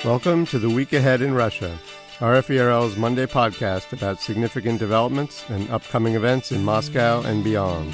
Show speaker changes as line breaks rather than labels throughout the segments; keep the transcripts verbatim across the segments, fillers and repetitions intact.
Welcome to The Week Ahead in Russia, R F E R L's Monday podcast about significant developments and upcoming events in Moscow and beyond.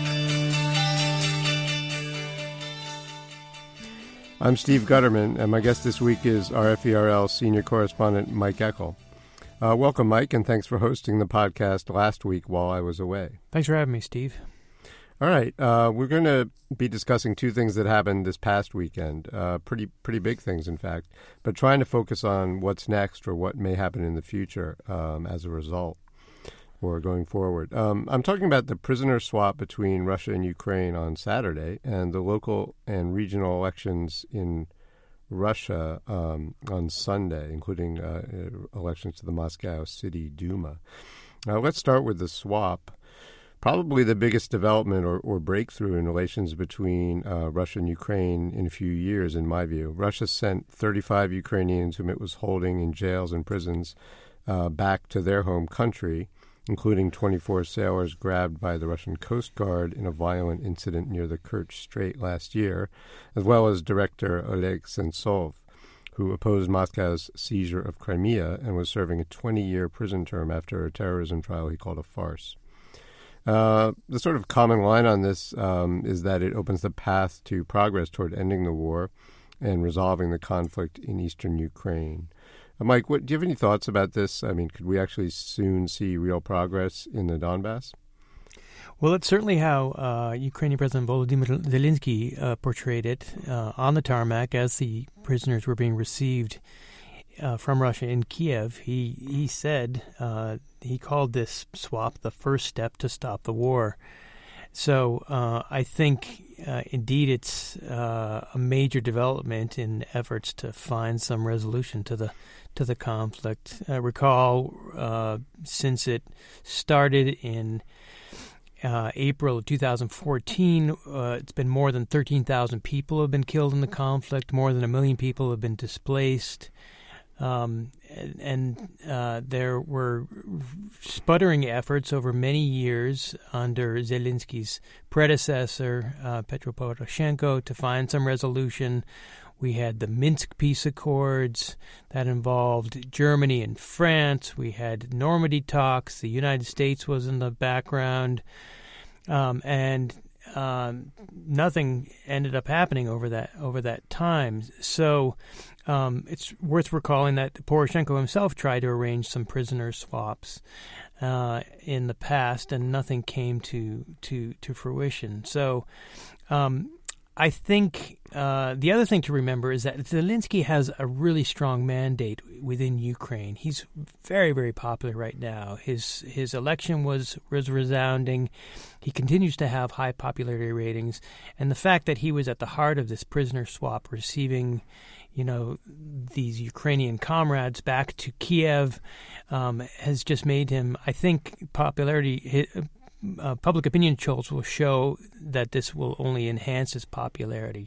I'm Steve Gutterman, and my guest this week is R F E R L senior correspondent Mike Eckel. Uh, welcome, Mike, and thanks for hosting the podcast last week while I was away.
Thanks for having me, Steve.
All right. Uh, we're going to be discussing two things that happened this past weekend, uh, pretty pretty big things, in fact, but trying to focus on what's next or what may happen in the future um, as a result or going forward. Um, I'm talking about the prisoner swap between Russia and Ukraine on Saturday and the local and regional elections in Russia um, on Sunday, including uh, elections to the Moscow City Duma. Now, let's start with the swap. Probably the biggest development or, or breakthrough in relations between uh, Russia and Ukraine in a few years, in my view. Russia sent thirty-five Ukrainians whom it was holding in jails and prisons uh, back to their home country, including twenty-four sailors grabbed by the Russian Coast Guard in a violent incident near the Kerch Strait last year, as well as director Oleg Sentsov, who opposed Moscow's seizure of Crimea and was serving a twenty-year prison term after a terrorism trial he called a farce. Uh, the sort of common line on this um, is that it opens the path to progress toward ending the war and resolving the conflict in eastern Ukraine. Uh, Mike, what, do you have any thoughts about this? I mean, could we actually soon see real progress in the Donbass?
Well, that's certainly how uh, Ukrainian President Volodymyr Zelensky uh, portrayed it uh, on the tarmac as the prisoners were being received uh, from Russia in Kiev. He he said uh, he called this swap the first step to stop the war. So uh, I think uh, indeed it's uh, a major development in efforts to find some resolution to the to the conflict. Uh, recall uh, since it started in Uh, April of two thousand fourteen, uh, it's been more than thirteen thousand people have been killed in the conflict. More than a million people have been displaced. Um, and and uh, there were sputtering efforts over many years under Zelensky's predecessor, uh, Petro Poroshenko, to find some resolution. We had the Minsk peace accords that involved Germany and France. We had Normandy talks. The United States was in the background. Um, and um, nothing ended up happening over that over that time. So um, it's worth recalling that Poroshenko himself tried to arrange some prisoner swaps uh, in the past, and nothing came to to, to fruition. So um, I think uh, the other thing to remember is that Zelensky has a really strong mandate within Ukraine. He's very, very popular right now. His his election was, was resounding. He continues to have high popularity ratings. And the fact that he was at the heart of this prisoner swap, receiving, you know, these Ukrainian comrades back to Kiev, um, has just made him, I think, popularity... His, Uh, public opinion polls will show that this will only enhance his popularity.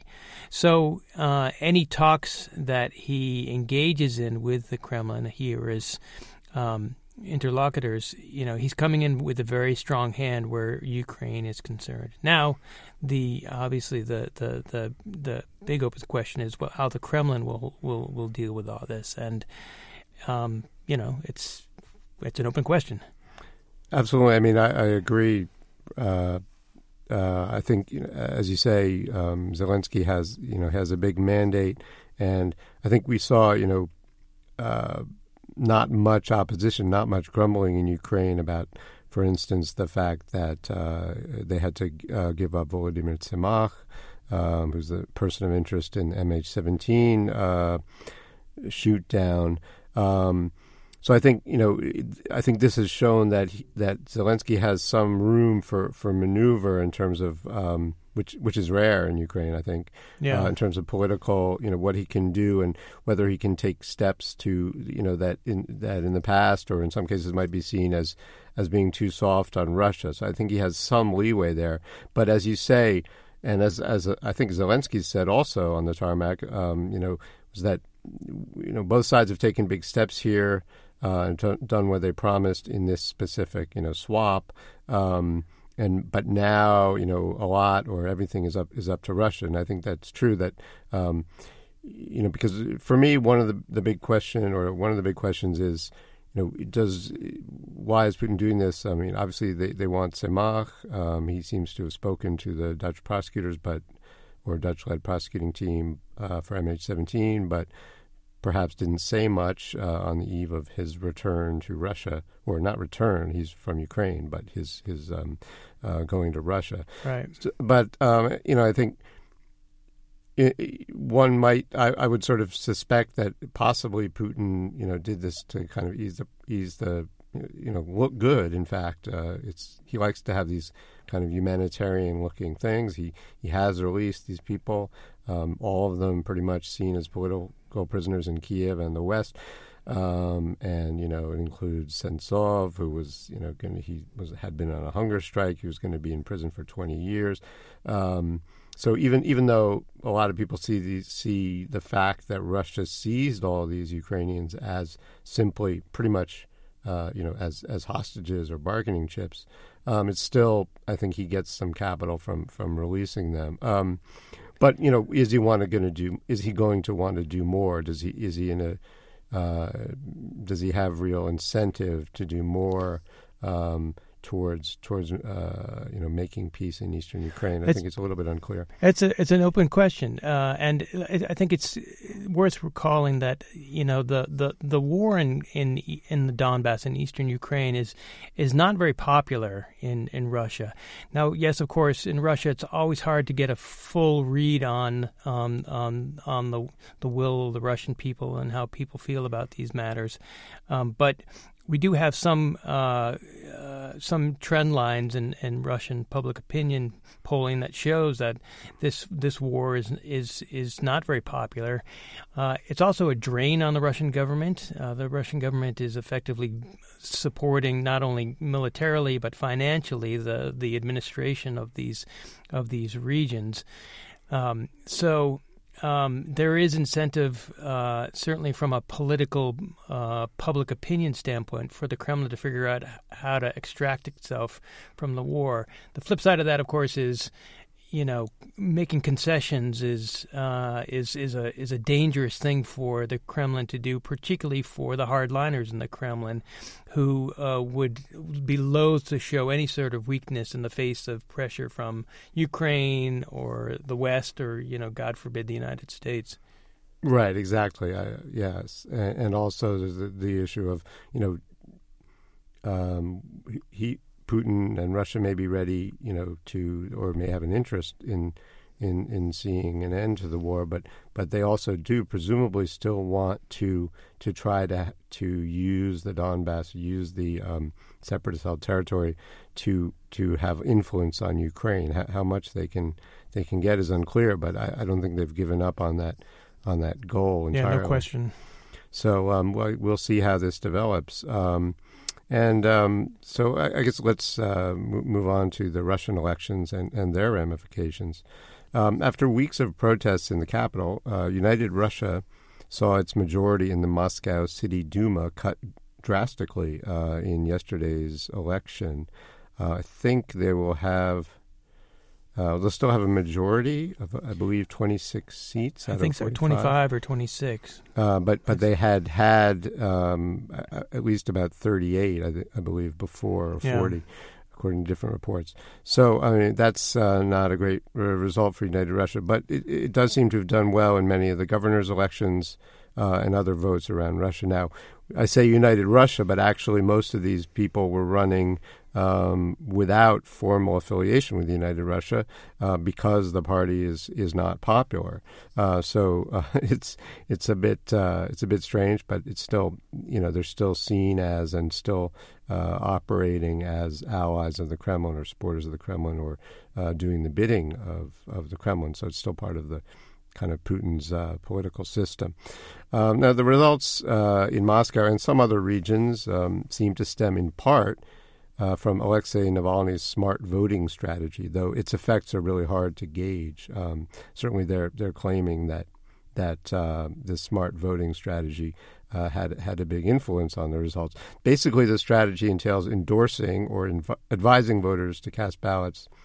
So uh, any talks that he engages in with the Kremlin, he or his um, interlocutors, you know, he's coming in with a very strong hand where Ukraine is concerned. Now, the obviously the the the, the big open question is well, how the Kremlin will, will, will deal with all this, and um, you know, it's it's an open question.
Absolutely. I mean, I, I agree. Uh, uh, I think, you know, as you say, um, Zelensky has, you know, has a big mandate, and I think we saw, you know, uh, not much opposition, not much grumbling in Ukraine about, for instance, the fact that uh, they had to uh, give up Volodymyr Tsimach, um, who's the person of interest in M H seventeen uh, shoot down. Um, So I think, you know, I think this has shown that he, that Zelensky has some room for, for maneuver in terms of, um, which which is rare in Ukraine, I think,
yeah.
uh, in terms of political, you know, what he can do and whether he can take steps to, you know, that in that in the past or in some cases might be seen as, as being too soft on Russia. So I think he has some leeway there. But as you say, and as as I think Zelensky said also on the tarmac, um, you know, was that, you know, both sides have taken big steps here. Uh, and t- done what they promised in this specific, you know, swap, um, and but now, you know, a lot or everything is up is up to Russia, and I think that's true. That um, you know, because for me, one of the, the big question or one of the big questions is, you know, does why is Putin doing this? I mean, obviously they, they want Semach. Um, he seems to have spoken to the Dutch prosecutors, but or Dutch-led prosecuting team uh, for M H seventeen, but perhaps didn't say much uh, on the eve of his return to Russia, or not return. He's from Ukraine, but his his um, uh, going to Russia.
Right.
So, but um, you know, I think. One might, I, I would sort of suspect that possibly Putin, you know, did this to kind of ease the, ease the, you know, look good. In fact, uh, it's he likes to have these kind of humanitarian-looking things. He he has released these people, um, all of them pretty much seen as political prisoners in Kiev and the West. Um, and you know, it includes Sentsov, who was, you know, going to, he was had been on a hunger strike. He was going to be in prison for twenty years. Um, So even even though a lot of people see the, see the fact that Russia seized all of these Ukrainians as simply pretty much, uh, you know, as, as hostages or bargaining chips, um, it's still, I think he gets some capital from, from releasing them. Um, but, you know, is he want to going to do, is he going to want to do more? Does he, is he in a, uh, does he have real incentive to do more, um, towards towards uh, you know, making peace in eastern Ukraine? I it's, think it's a little bit unclear.
It's a it's an open question, uh, and I think it's worth recalling that, you know, the, the, the war in, in in the Donbass in eastern Ukraine is is not very popular in, in Russia. Now, yes, of course, in Russia it's always hard to get a full read on um, on on the the will of the Russian people and how people feel about these matters, um, but we do have some uh, uh, some trend lines in, in Russian public opinion polling that shows that this this war is is is not very popular. Uh, it's also a drain on the Russian government. Uh, the Russian government is effectively supporting not only militarily but financially the the administration of these of these regions. Um, so. Um, there is incentive, uh, certainly from a political uh, public opinion standpoint, for the Kremlin to figure out how to extract itself from the war. The flip side of that, of course, is, you know, making concessions is uh, is is a is a dangerous thing for the Kremlin to do, particularly for the hardliners in the Kremlin, who uh, would be loath to show any sort of weakness in the face of pressure from Ukraine or the West, or, you know, God forbid, the United States.
Right. Exactly. I, yes, and, and also there's the, the issue of, you know, um, he. Putin and Russia may be ready, you know, to, or may have an interest in, in, in seeing an end to the war, but, but they also do presumably still want to to try to to use the Donbass, use the um, separatist held territory to to have influence on Ukraine. How, how much they can they can get is unclear, but I, I don't think they've given up on that on that goal entirely.
Yeah, no question.
So um, well, we'll see how this develops. Um, And um, so I, I guess let's uh, move on to the Russian elections and, and their ramifications. Um, after weeks of protests in the capital, uh, United Russia saw its majority in the Moscow City Duma cut drastically uh, in yesterday's election. Uh, I think they will have, uh, they'll still have a majority of, I believe, twenty-six seats.
I think so, twenty-five or twenty-six.
Uh, but but they had had um, at least about thirty-eight, I, th- I believe, before, or forty, yeah, according to different reports. So, I mean, that's uh, not a great uh, result for United Russia, but it, it does seem to have done well in many of the governor's elections uh, and other votes around Russia. Now, I say United Russia, but actually most of these people were running um, without formal affiliation with United Russia uh, because the party is is not popular. Uh, so uh, it's it's a bit uh, it's a bit strange, but it's still, you know, they're still seen as and still uh, operating as allies of the Kremlin or supporters of the Kremlin, or uh, doing the bidding of, of the Kremlin. So it's still part of the kind of Putin's uh, political system. Um, now, the results uh, in Moscow and some other regions um, seem to stem in part uh, from Alexei Navalny's smart voting strategy, though its effects are really hard to gauge. Um, certainly, they're they're claiming that that uh, this smart voting strategy uh, had had a big influence on the results. Basically, the strategy entails endorsing or inv- advising voters to cast ballots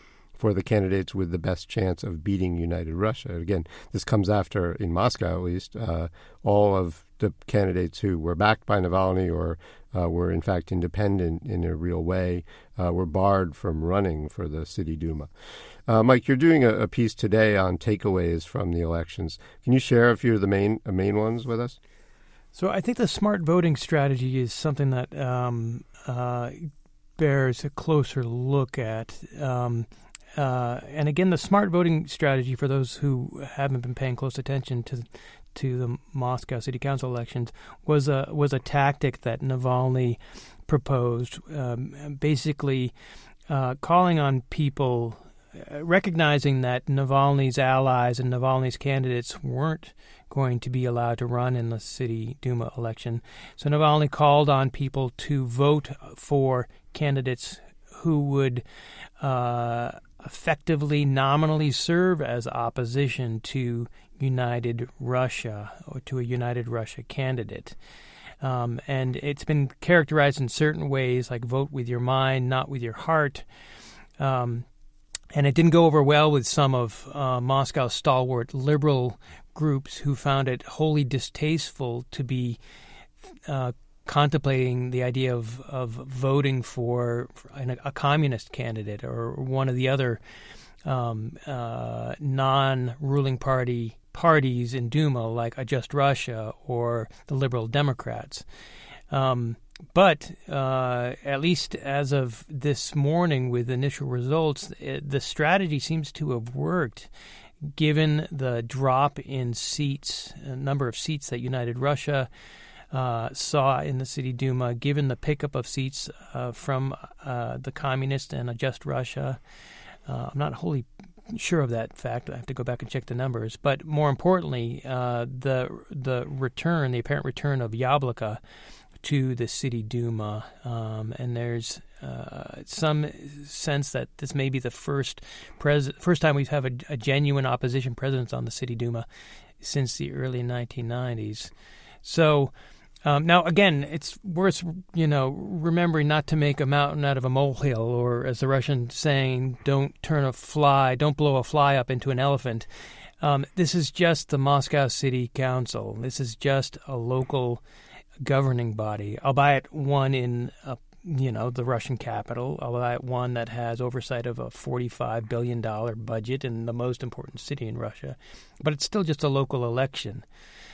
for the candidates with the best chance of beating United Russia. Again, this comes after, in Moscow at least, uh, all of the candidates who were backed by Navalny or uh, were in fact independent in a real way uh, were barred from running for the City Duma. Uh, Mike, you're doing a, a piece today on takeaways from the elections. Can you share a few of the main uh, main ones with us?
So I think the smart voting strategy is something that um, uh, bears a closer look at. Um, uh, and again, the smart voting strategy, for those who haven't been paying close attention to to the Moscow City Council elections, was a was a tactic that Navalny proposed, um, basically uh, calling on people, uh, recognizing that Navalny's allies and Navalny's candidates weren't going to be allowed to run in the City Duma election. So Navalny called on people to vote for candidates who would uh, effectively, nominally serve as opposition to United Russia or to a United Russia candidate. Um, and it's been characterized in certain ways, like vote with your mind, not with your heart. Um, and it didn't go over well with some of uh, Moscow's stalwart liberal groups who found it wholly distasteful to be uh, contemplating the idea of, of voting for a, a communist candidate or one of the other um, uh, non-ruling party parties in Duma, like A Just Russia or the Liberal Democrats. Um, but uh, at least as of this morning with initial results, it, the strategy seems to have worked, given the drop in seats, a number of seats that United Russia uh, saw in the City Duma, given the pickup of seats uh, from uh, the Communist and A Just Russia. Uh, I'm not wholly sure of that fact. I have to go back and check the numbers. But more importantly, uh, the the return, the apparent return of Yabloko to the City Duma, um, and there's uh, some sense that this may be the first pres- first time we have a, a genuine opposition presence on the City Duma since the early nineteen nineties. So um, now, again, it's worth you know remembering not to make a mountain out of a molehill, or as the Russian saying, "Don't turn a fly, don't blow a fly up into an elephant." Um, this is just the Moscow City Council. This is just a local governing body, albeit one in a, you know the Russian capital, albeit one that has oversight of a forty-five billion dollars budget in the most important city in Russia, but it's still just a local election.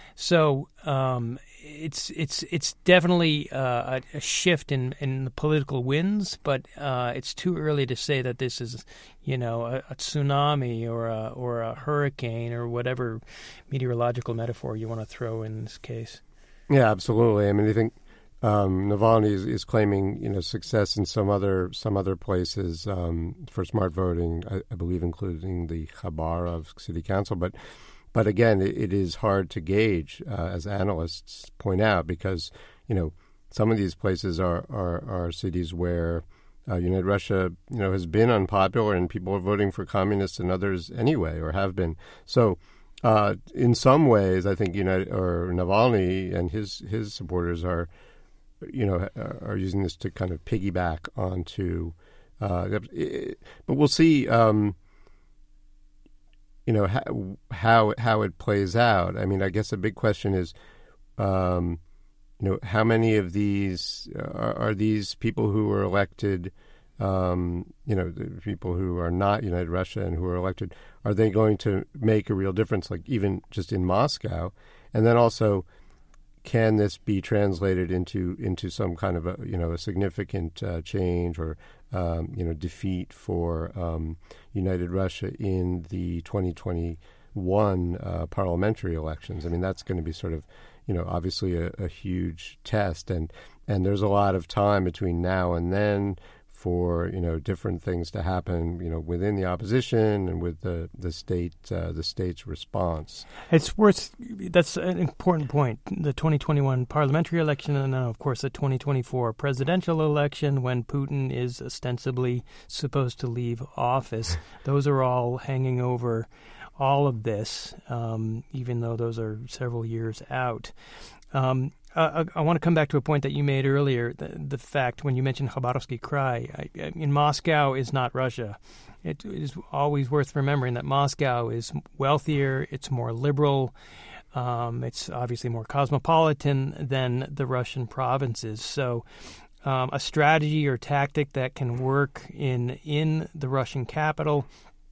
So um, it's it's it's definitely uh, a, a shift in, in the political winds, but uh, it's too early to say that this is you know a, a tsunami or a or a hurricane or whatever meteorological metaphor you want to throw in this case.
Yeah, absolutely. I mean, I think um, Navalny is, is claiming, you know, success in some other some other places um, for smart voting. I, I believe, including the Khabarov City Council. But, but again, it, it is hard to gauge, uh, as analysts point out, because you know some of these places are are, are cities where uh, United Russia, you know, has been unpopular and people are voting for communists, and others anyway, or have been. So. Uh, in some ways, I think United or Navalny and his, his supporters are, you know, are using this to kind of piggyback onto. Uh, it, but we'll see, um, you know, how, how how it plays out. I mean, I guess a big question is, um, you know, how many of these are, are these people who were elected? Um, you know, the people who are not United Russia and who are elected, are they going to make a real difference, like even just in Moscow? And then also, can this be translated into into some kind of a you know a significant uh, change or um, you know defeat for um, United Russia in the twenty twenty-one uh, parliamentary elections? I mean, that's going to be sort of you know obviously a, a huge test, and and there's a lot of time between now and then for you know different things to happen, you know, within the opposition and with the the state, uh, the state's response.
It's worth. That's an important point. The twenty twenty-one parliamentary election, and then of course the twenty twenty-four presidential election, when Putin is ostensibly supposed to leave office. Those are all hanging over all of this, um, even though those are several years out. Um, Uh, I, I want to come back to a point that you made earlier, the, the fact when you mentioned Khabarovsky Krai. I, I mean, Moscow is not Russia. It is always worth remembering that Moscow is wealthier, it's more liberal, um, it's obviously more cosmopolitan than the Russian provinces. So um, a strategy or tactic that can work in in the Russian capital,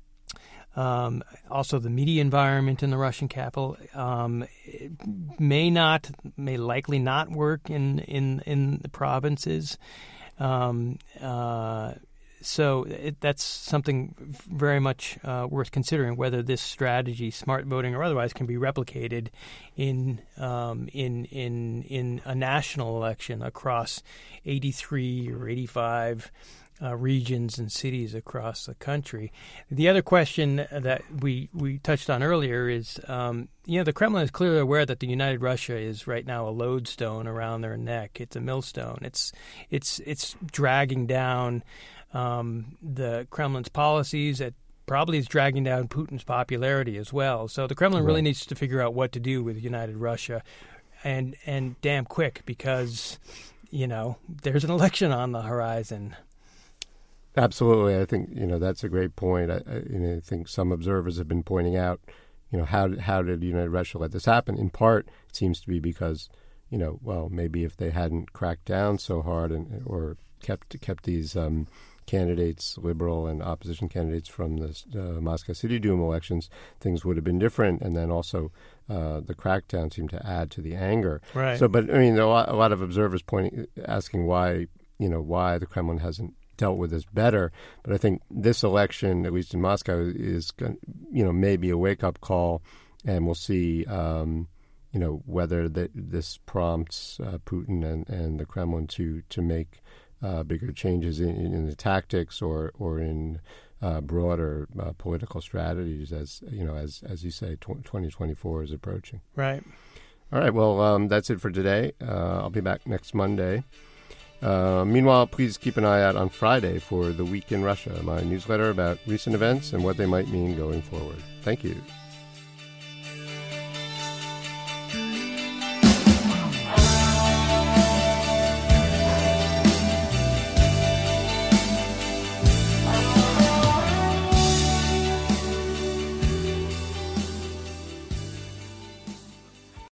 Um, also, the media environment in the Russian capital um, may not, may likely not work in in, in the provinces. Um, uh, so it, that's something very much uh, worth considering, whether this strategy, smart voting or otherwise, can be replicated in um, in in in a national election across eighty-three or eighty-five. Uh, regions and cities across the country. The other question that we, we touched on earlier is, um, you know, the Kremlin is clearly aware that the United Russia is right now a lodestone around their neck. It's a millstone. It's it's it's dragging down um, the Kremlin's policies. It probably is dragging down Putin's popularity as well. So the Kremlin
right.
really needs to figure out what to do with United Russia, and and damn quick, because, you know, there's an election on the horizon.
Absolutely. I think, you know, that's a great point. I, I, you know, I think some observers have been pointing out, you know, how, how did United Russia let this happen? In part, it seems to be because, you know, well, maybe if they hadn't cracked down so hard and or kept kept these um, candidates, liberal and opposition candidates, from the uh, Moscow City Duma elections, things would have been different. And then also uh, the crackdown seemed to add to the anger.
Right.
So, but I mean, a lot, a lot of observers pointing, asking why, you know, why the Kremlin hasn't dealt with this better. But I think this election, at least in Moscow, is, you know, maybe a wake-up call, and we'll see, um, you know, whether the, this prompts uh, Putin and, and the Kremlin to to make uh, bigger changes in, in the tactics or or in uh, broader uh, political strategies, as you know, as as you say, twenty twenty-four is approaching.
Right.
All right. Well, um, that's it for today. Uh, I'll be back next Monday. Uh, meanwhile, please keep an eye out on Friday for The Week in Russia, my newsletter about recent events and what they might mean going forward. Thank you.